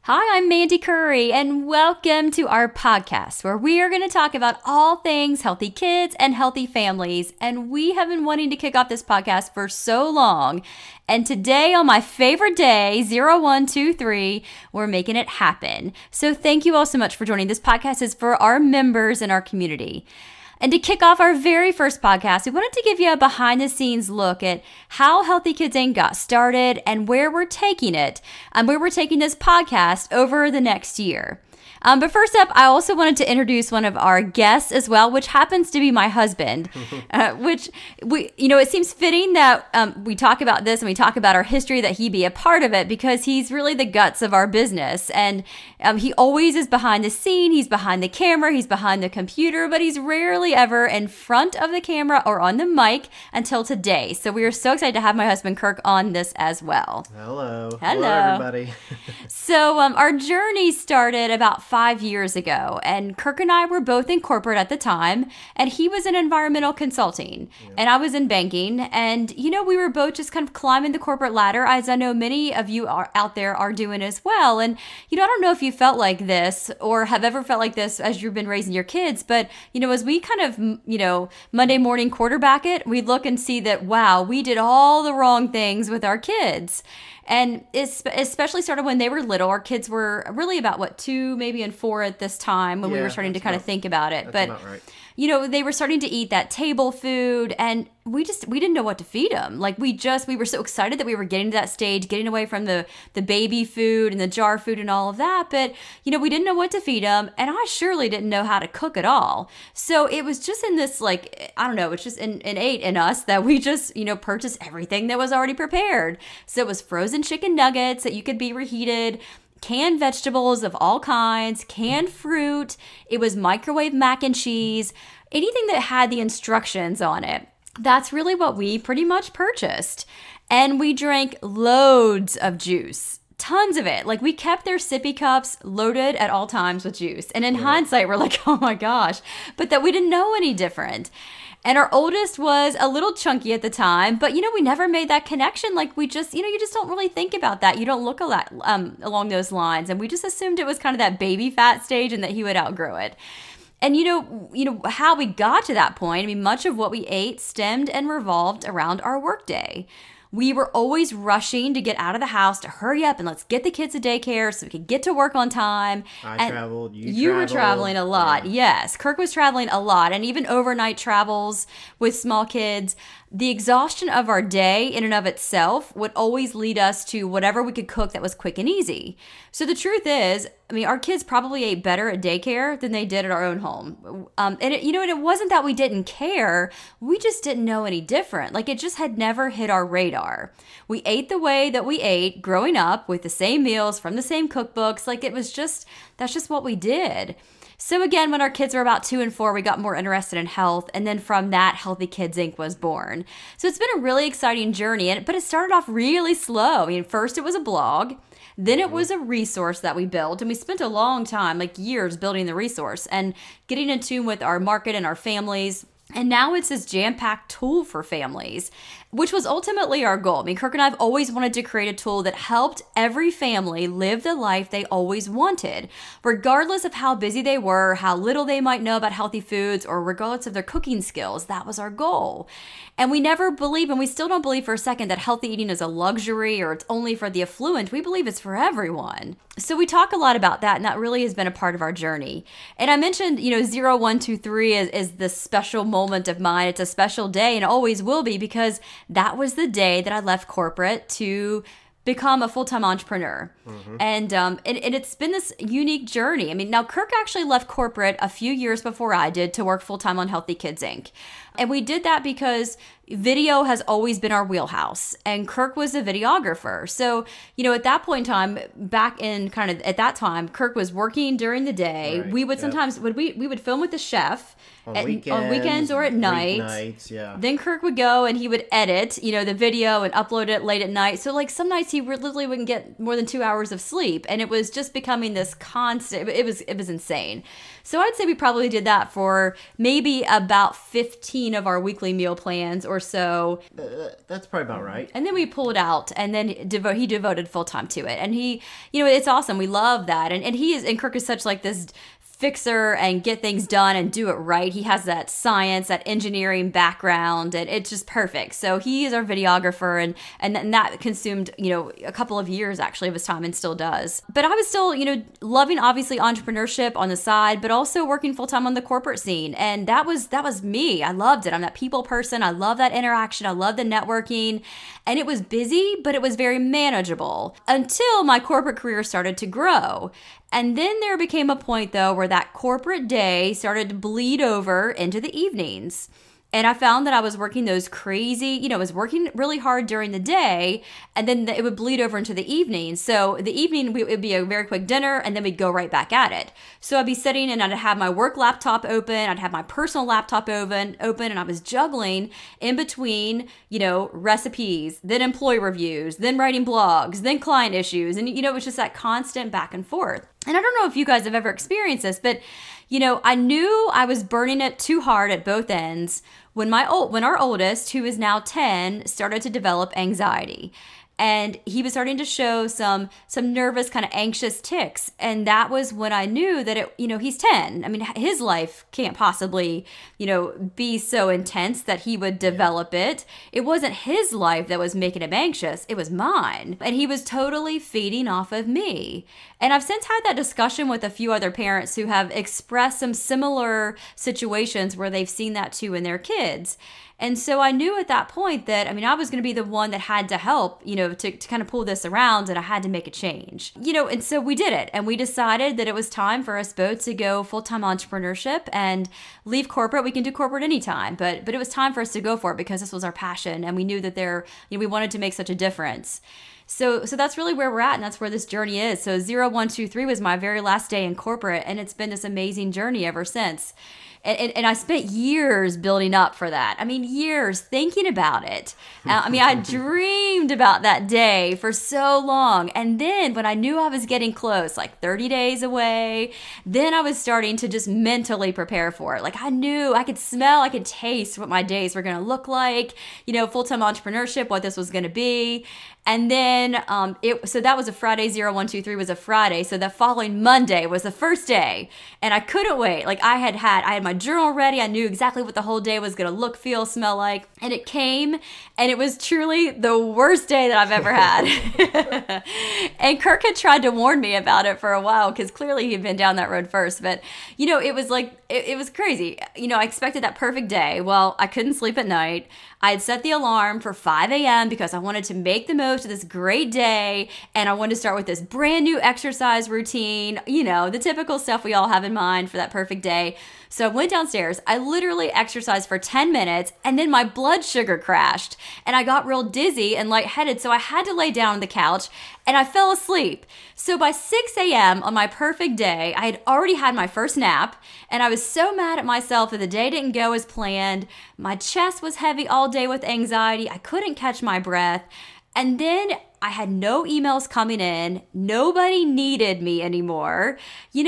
Hi, I'm Mandy Curry, and welcome to our podcast where we are going to talk about all things healthy kids and healthy families. And we have been wanting to kick off this podcast for so long. And today, on my favorite day, 0123, we're making it happen. So thank you all so much for joining. This podcast is for our members in our community. And to kick off our very first podcast, we wanted to give you a behind-the-scenes look at how Healthy Kids Inc. got started and where we're taking it, and where we're taking this podcast over the next year. But first up, I also wanted to introduce one of our guests as well, which happens to be my husband, it seems fitting that we talk about this and we talk about our history, that he be a part of it, because he's really the guts of our business. And he always is behind the scene. He's behind the camera. He's behind the computer, but he's rarely ever in front of the camera or on the mic until today. So we are so excited to have my husband, Kirk, on this as well. Hello, everybody. So our journey started about 5 years ago, and Kirk and I were both in corporate at the time, and he was in environmental consulting, and I was in banking, and we were both just kind of climbing the corporate ladder, as I know many of you are out there are doing as well. And I don't know if you felt like this or have ever felt like this as you've been raising your kids, but as we kind of Monday morning quarterback it, we look and see that, wow, we did all the wrong things with our kids. And it especially started when they were little. Our kids were really about 2, maybe and 4 at this time when we were starting to kind of think about it. That's about right. They were starting to eat that table food, and we didn't know what to feed them. Like we were so excited that we were getting to that stage, getting away from the baby food and the jar food and all of that. But, we didn't know what to feed them, and I surely didn't know how to cook at all. So it was just in this, it's just innate in us that we just, purchased everything that was already prepared. So it was frozen chicken nuggets that you could be reheated, canned vegetables of all kinds, canned fruit. It was microwave mac and cheese, anything that had the instructions on it. That's really what we pretty much purchased. And we drank loads of juice. Tons of it. Like, we kept their sippy cups loaded at all times with juice. And in hindsight, we're like, oh my gosh. But that we didn't know any different. And our oldest was a little chunky at the time, but we never made that connection. Like, we just, you just don't really think about that. You don't look a lot along those lines. And we just assumed it was kind of that baby fat stage and that he would outgrow it. And how we got to that point, much of what we ate stemmed and revolved around our workday. We were always rushing to get out of the house to hurry up and let's get the kids to daycare so we could get to work on time. I traveled, you were traveling a lot. Yeah. Yes, Kirk was traveling a lot, and even overnight travels with small kids. The exhaustion of our day in and of itself would always lead us to whatever we could cook that was quick and easy. So the truth is, our kids probably ate better at daycare than they did at our own home. And it wasn't that we didn't care. We just didn't know any different. Like, it just had never hit our radar. We ate the way that we ate growing up, with the same meals from the same cookbooks. Like, that's just what we did. So again, when our kids were about 2 and 4, we got more interested in health. And then from that, Healthy Kids Inc. was born. So it's been a really exciting journey, but it started off really slow. First it was a blog. Then it was a resource that we built, and we spent a long time, like years, building the resource and getting in tune with our market and our families. And now it's this jam-packed tool for families, which was ultimately our goal. Kirk and I have always wanted to create a tool that helped every family live the life they always wanted, regardless of how busy they were, how little they might know about healthy foods, or regardless of their cooking skills. That was our goal. And we never believe, and we still don't believe for a second, that healthy eating is a luxury or it's only for the affluent. We believe it's for everyone. So we talk a lot about that, and that really has been a part of our journey. And I mentioned, 0123 is this special moment of mine. It's a special day, and it always will be, because that was the day that I left corporate to become a full-time entrepreneur. Mm-hmm. And it's been this unique journey. Now Kirk actually left corporate a few years before I did to work full-time on Healthy Kids Inc. And we did that because video has always been our wheelhouse, and Kirk was a videographer. So, at that point in time, back in kind of at that time, Kirk was working during the day. Right. We would sometimes, we would film with the chef on weekends or at night. Weeknights, yeah. Then Kirk would go and he would edit, the video and upload it late at night. So some nights he literally wouldn't get more than 2 hours hours of sleep. And it was just becoming this constant, it was insane. So I'd say we probably did that for maybe about 15 of our weekly meal plans or so. That's probably about right. And then we pulled out, and then he devoted full time to it. And he, it's awesome. We love that. And Kirk is such like this fixer and get things done and do it right. He has that science, that engineering background, and it's just perfect. So he is our videographer, and that consumed, a couple of years actually of his time and still does. But I was still, loving obviously entrepreneurship on the side, but also working full time on the corporate scene. And that was me. I loved it. I'm that people person. I love that interaction. I love the networking. And it was busy, but it was very manageable until my corporate career started to grow. And then there became a point, though, where that corporate day started to bleed over into the evenings. And I found that I was working those crazy, I was working really hard during the day, and then it would bleed over into the evening. So the evening, it would be a very quick dinner, and then we'd go right back at it. So I'd be sitting, and I'd have my work laptop open, I'd have my personal laptop open, and I was juggling in between, recipes, then employee reviews, then writing blogs, then client issues. And, it was just that constant back and forth. And I don't know if you guys have ever experienced this, but I knew I was burning it too hard at both ends when our oldest, who is now 10, started to develop anxiety. And he was starting to show some nervous, kind of anxious tics. And that was when I knew that he's 10. I mean, his life can't possibly, be so intense that he would develop it. It wasn't his life that was making him anxious. It was mine. And he was totally feeding off of me. And I've since had that discussion with a few other parents who have expressed some similar situations where they've seen that too in their kids. And so I knew at that point that, I was going to be the one that had to help, to kind of pull this around, and I had to make a change, and so we did it. And we decided that it was time for us both to go full-time entrepreneurship and leave corporate. We can do corporate anytime, but it was time for us to go for it because this was our passion. And we knew that we wanted to make such a difference. So that's really where we're at, and that's where this journey is. So 0123 was my very last day in corporate, and it's been this amazing journey ever since. And I spent years building up for that. Years thinking about it. I dreamed about that day for so long. And then when I knew I was getting close, like 30 days away, then I was starting to just mentally prepare for it. Like I knew, I could smell, I could taste what my days were going to look like, full-time entrepreneurship, what this was going to be. And then, so that was a Friday, 0123 was a Friday. So the following Monday was the first day. And I couldn't wait. Like I had my journal ready. I knew exactly what the whole day was going to look, feel, smell like. And it came, and it was truly the worst day that I've ever had. And Kirk had tried to warn me about it for a while because clearly he'd been down that road first. But, it was like, it was crazy. I expected that perfect day. Well, I couldn't sleep at night. I had set the alarm for 5 a.m. because I wanted to make the most of this great day, and I wanted to start with this brand new exercise routine, the typical stuff we all have in mind for that perfect day. So I went downstairs. I literally exercised for 10 minutes, and then my blood sugar crashed, and I got real dizzy and lightheaded, so I had to lay down on the couch, and I fell asleep. So by 6 a.m. on my perfect day, I had already had my first nap, and I was so mad at myself that the day didn't go as planned. My chest was heavy all day with anxiety. I couldn't catch my breath. And then I had no emails coming in. Nobody needed me anymore.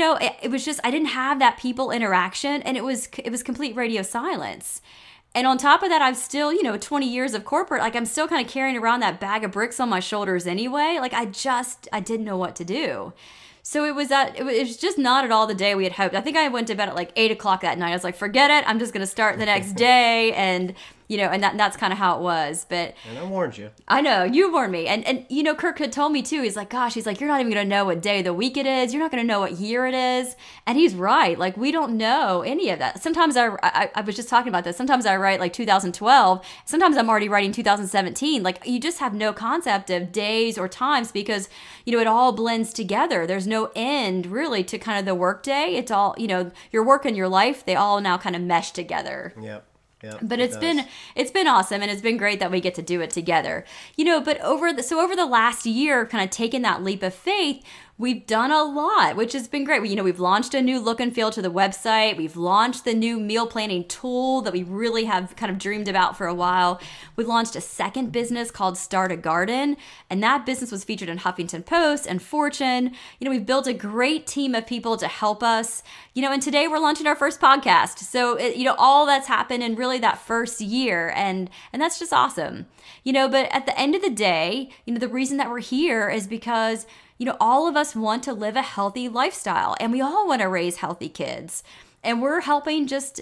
It was just, I didn't have that people interaction, and it was complete radio silence. And on top of that, I've still, 20 years of corporate, like I'm still kind of carrying around that bag of bricks on my shoulders anyway. Like I didn't know what to do. So it was just not at all the day we had hoped. I think I went to bed at like 8 o'clock that night. I was like, forget it. I'm just going to start the next day. And that's kind of how it was. But and I warned you. I know, you warned me. And Kirk had told me too, he's like, you're not even going to know what day of the week it is. You're not going to know what year it is. And he's right. Like, we don't know any of that. Sometimes I was just talking about this. Sometimes I write like 2012. Sometimes I'm already writing 2017. Like, you just have no concept of days or times because, it all blends together. There's no end really to kind of the work day. It's all, your work and your life, they all now kind of mesh together. Yep. Yeah, but it's been awesome, and it's been great that we get to do it together. But over the last year, kind of taking that leap of faith, we've done a lot, which has been great. We've launched a new look and feel to the website. We've launched the new meal planning tool that we really have kind of dreamed about for a while. We launched a second business called Start a Garden, and that business was featured in Huffington Post and Fortune. We've built a great team of people to help us. And today we're launching our first podcast. So, all that's happened in really that first year, and that's just awesome. But at the end of the day, the reason that we're here is because all of us want to live a healthy lifestyle, and we all want to raise healthy kids. And we're helping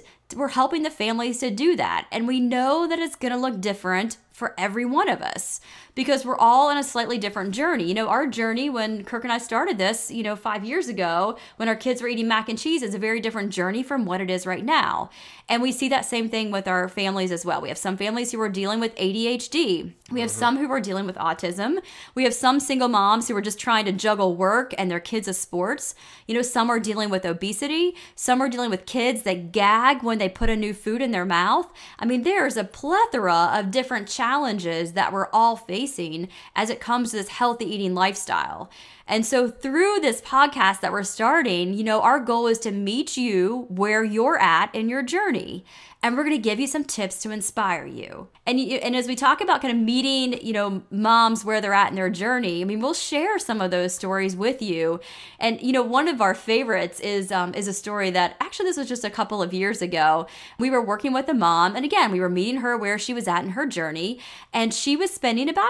the families to do that. And we know that it's going to look different for every one of us because we're all on a slightly different journey. Our journey when Kirk and I started this, 5 years ago, when our kids were eating mac and cheese, is a very different journey from what it is right now. And we see that same thing with our families as well. We have some families who are dealing with ADHD. We have some who are dealing with autism. We have some single moms who are just trying to juggle work and their kids' sports. Some are dealing with obesity. Some are dealing with kids that gag when they put a new food in their mouth. There's a plethora of different challenges that we're all facing as it comes to this healthy eating lifestyle. And so through this podcast that we're starting, our goal is to meet you where you're at in your journey. And we're going to give you some tips to inspire you. And as we talk about kind of meeting, moms where they're at in their journey, we'll share some of those stories with you. And, one of our favorites is a story that actually this was just a couple of years ago. We were working with a mom, and again, we were meeting her where she was at in her journey. And she was spending about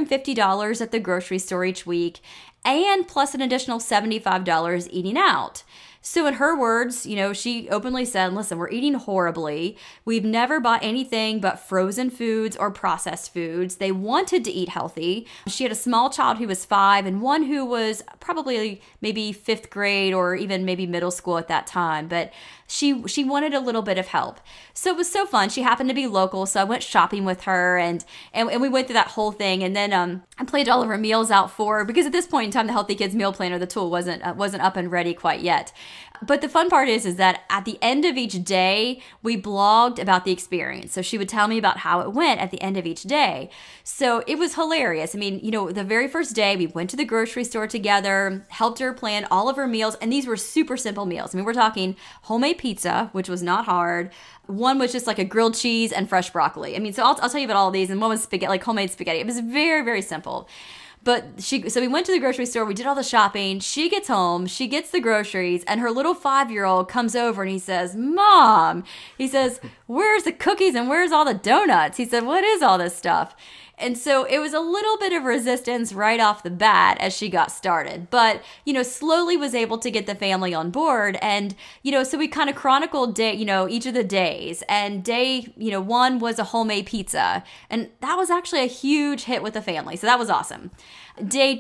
$150 at the grocery store each week, and plus an additional $75 eating out. So in her words, she openly said, listen, we're eating horribly. We've never bought anything but frozen foods or processed foods. They wanted to eat healthy. She had a small child who was 5 and one who was probably maybe 5th grade or even maybe middle school at that time. But she wanted a little bit of help. So it was so fun. She happened to be local, so I went shopping with her and we went through that whole thing. And then I planned all of her meals out for her because at this point in time, the Healthy Kids Meal Planner, the tool wasn't up and ready quite yet. But the fun part is that at the end of each day, we blogged about the experience. So she would tell me about how it went at the end of each day. So it was hilarious. The very first day, we went to the grocery store together, helped her plan all of her meals. And these were super simple meals. We're talking homemade pizza, which was not hard. One was just like a grilled cheese and fresh broccoli. So I'll tell you about all of these. And one was spaghetti, like homemade spaghetti. It was very, very simple. But so we went to the grocery store, we did all the shopping, she gets home, she gets the groceries, and her little 5-year-old comes over and he says, Mom, where's the cookies and where's all the donuts? He said, what is all this stuff? And so it was a little bit of resistance right off the bat as she got started, but, slowly was able to get the family on board. And, so we kind of chronicled each of the days, and day, 1 was a homemade pizza. And that was actually a huge hit with the family. So that was awesome. Day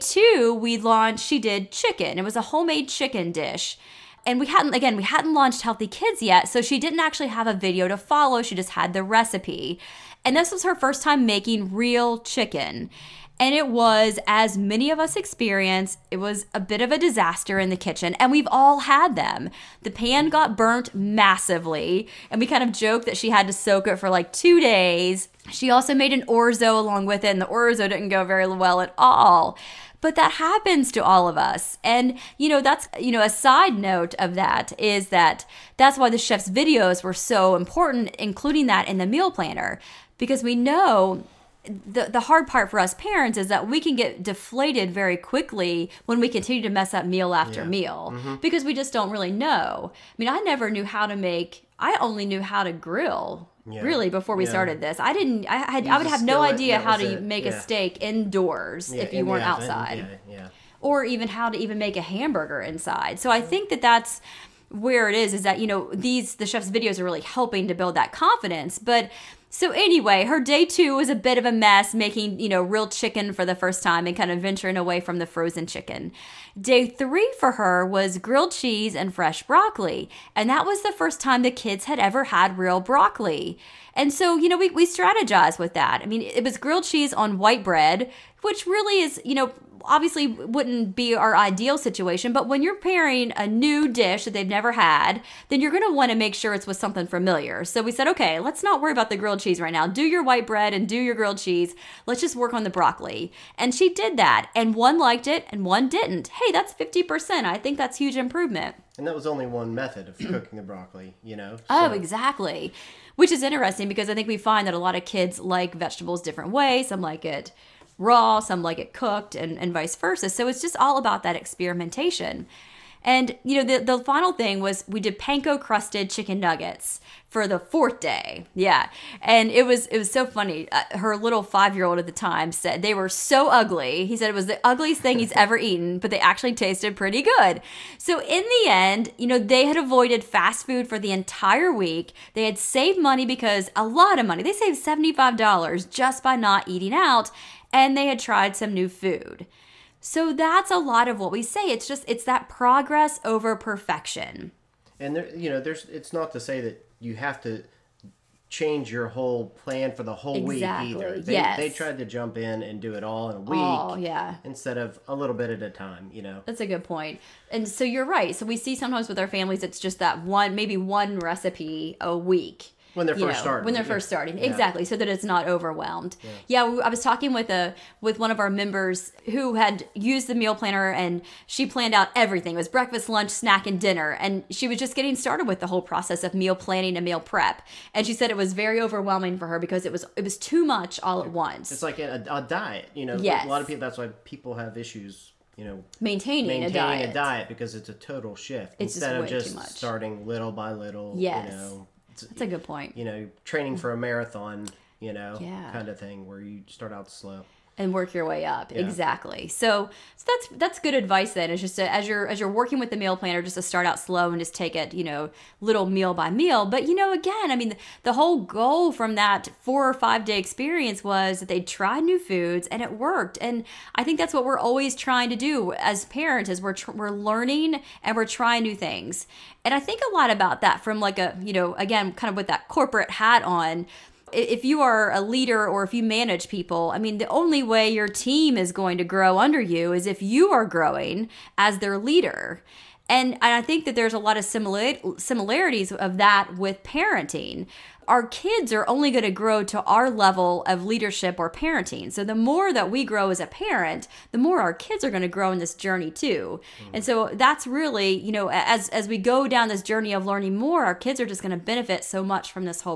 2, she did chicken. It was a homemade chicken dish. And we hadn't launched Healthy Kids yet, so she didn't actually have a video to follow. She just had the recipe. And this was her first time making real chicken. And it was, as many of us experience, it was a bit of a disaster in the kitchen. And we've all had them. The pan got burnt massively. And we kind of joked that she had to soak it for like 2 days. She also made an orzo along with it. And the orzo didn't go very well at all. But that happens to all of us. And, that's, a side note of that is that's why the chef's videos were so important, including that in the meal planner. Because we know the hard part for us parents is that we can get deflated very quickly when we continue to mess up meal after meal because we just don't really know. I never knew how to I only knew how to grill. Really, before we started this, I would have no idea how to make a steak indoors if you weren't outside, or even how to even make a hamburger inside. So I think that's where it is that the chef's videos are really helping to build that confidence. But so anyway, her day 2 was a bit of a mess, making, real chicken for the first time and kind of venturing away from the frozen chicken. Day 3 for her was grilled cheese and fresh broccoli. And that was the first time the kids had ever had real broccoli. And so, we strategized with that. It was grilled cheese on white bread, which really is, obviously wouldn't be our ideal situation, but when you're pairing a new dish that they've never had, then you're going to want to make sure it's with something familiar. So we said, okay, let's not worry about the grilled cheese right now. Do your white bread and do your grilled cheese. Let's just work on the broccoli. And she did that, and one liked it and one didn't. Hey, that's 50%. I think that's huge improvement. And that was only one method of cooking the broccoli, Oh, exactly. Which is interesting because I think we find that a lot of kids like vegetables different ways. Some like it raw, some like it cooked, and vice versa. So it's just all about that experimentation. And, the final thing was we did panko crusted chicken nuggets for the 4th day. Yeah. And it was so funny. Her little 5-year-old at the time said they were so ugly. He said it was the ugliest thing he's ever eaten, but they actually tasted pretty good. So in the end, they had avoided fast food for the entire week. They had saved money because a lot of money. They saved $75 just by not eating out, and they had tried some new food. So that's a lot of what we say. It's that progress over perfection. And it's not to say that you have to change your whole plan for the whole week either. They tried to jump in and do it all in a week. Oh, yeah. Instead of a little bit at a time, That's a good point. And so you're right. So we see sometimes with our families, it's just that maybe one recipe a week. When they're first starting. When they're first starting. Yeah. Exactly. So that it's not overwhelmed. Yeah, I was talking with one of our members who had used the meal planner, and she planned out everything. It was breakfast, lunch, snack, and dinner. And she was just getting started with the whole process of meal planning and meal prep. And she said it was very overwhelming for her because it was too much all at once. It's like a diet. Yes. A lot of people, that's why people have issues, maintaining a diet because it's a total shift. It's Instead just of way just too much. starting little by little, Yes. That's a good point. Training for a marathon, Yeah. kind of thing where you start out slow. And work your way up. Yeah. Exactly. So that's good advice then. It's just as you're working with the meal planner, just to start out slow and just take it, little meal by meal. But again, I mean, the whole goal from that 4 or 5 day experience was that they tried new foods and it worked. And I think that's what we're always trying to do as parents, is we're learning and we're trying new things. And I think a lot about that from like again, kind of with that corporate hat on. If you are a leader or if you manage people, I mean, the only way your team is going to grow under you is if you are growing as their leader. And I think that there's a lot of similarities of that with parenting. Our kids are only going to grow to our level of leadership or parenting. So the more that we grow as a parent, the more our kids are going to grow in this journey too. And so that's really, as we go down this journey of learning more, our kids are just going to benefit so much from this whole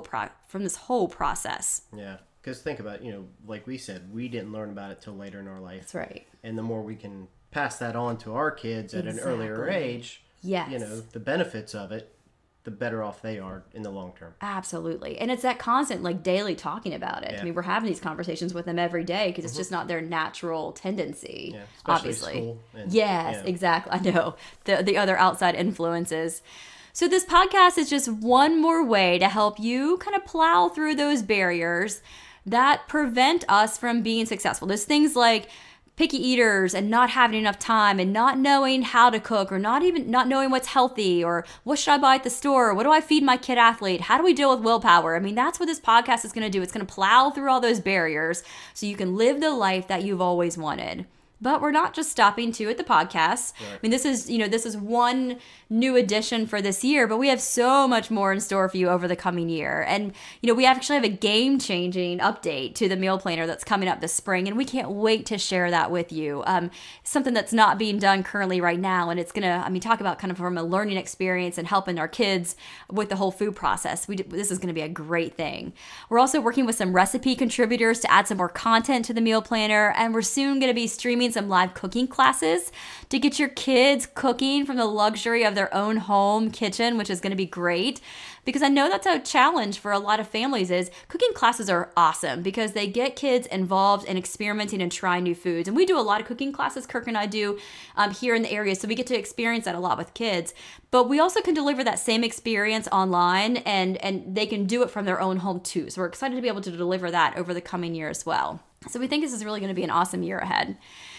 process. Yeah. Because think about, like we said, we didn't learn about it till later in our life. That's right. And the more we can pass that on to our kids at an earlier age, yes. The benefits of it, the better off they are in the long term. Absolutely. And it's that constant, daily talking about it. Yeah. I mean, we're having these conversations with them every day because it's just not their natural tendency, Yeah, especially obviously. school and, yes, exactly. I know. The other outside influences. So this podcast is just one more way to help you kind of plow through those barriers that prevent us from being successful. There's things like picky eaters and not having enough time and not knowing how to cook, or not knowing what's healthy, or what should I buy at the store? What do I feed my kid athlete? How do we deal with willpower? I mean, that's what this podcast is going to do. It's going to plow through all those barriers so you can live the life that you've always wanted. But we're not just stopping at the podcast. Right. I mean, this is one new addition for this year, but we have so much more in store for you over the coming year. And, we actually have a game-changing update to the meal planner that's coming up this spring, and we can't wait to share that with you. Something that's not being done currently right now, and it's going to, talk about kind of from a learning experience and helping our kids with the whole food process. This is going to be a great thing. We're also working with some recipe contributors to add some more content to the meal planner, and we're soon going to be streaming some live cooking classes to get your kids cooking from the luxury of their own home kitchen, which is going to be great. Because I know that's a challenge for a lot of families. Is cooking classes are awesome because they get kids involved in experimenting and trying new foods. And we do a lot of cooking classes, Kirk and I do, here in the area. So we get to experience that a lot with kids. But we also can deliver that same experience online, and they can do it from their own home too. So we're excited to be able to deliver that over the coming year as well. So we think this is really going to be an awesome year ahead.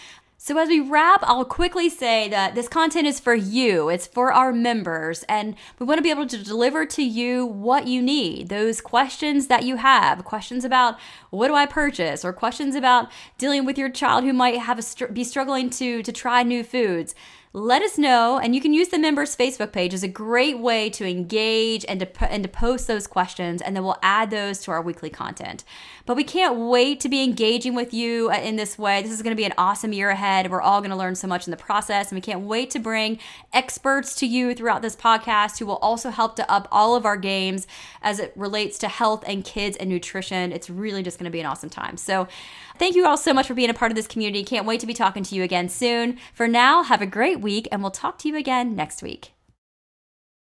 So as we wrap, I'll quickly say that this content is for you. It's for our members, and we want to be able to deliver to you what you need. Those questions that you have, questions about what do I purchase, or questions about dealing with your child who might have be struggling to try new foods. Let us know, and you can use the members Facebook page as a great way to engage and to post those questions, and then we'll add those to our weekly content. But we can't wait to be engaging with you in this way. This is going to be an awesome year ahead. We're all going to learn so much in the process, and we can't wait to bring experts to you throughout this podcast who will also help to up all of our games as it relates to health and kids and nutrition. It's really just going to be an awesome time. So thank you all so much for being a part of this community. Can't wait to be talking to you again soon. For now, have a great week, and we'll talk to you again next week.